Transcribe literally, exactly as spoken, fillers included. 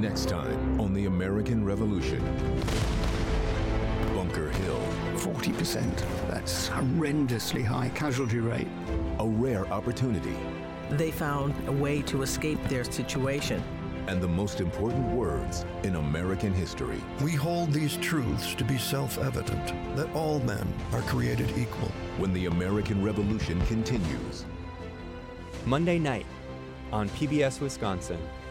Next time on The American Revolution. Bunker Hill. forty percent. That's horrendously high casualty rate. A rare opportunity. They found a way to escape their situation. And the most important words in American history. We hold these truths to be self-evident, that all men are created equal. When the American Revolution continues. Monday night on P B S Wisconsin.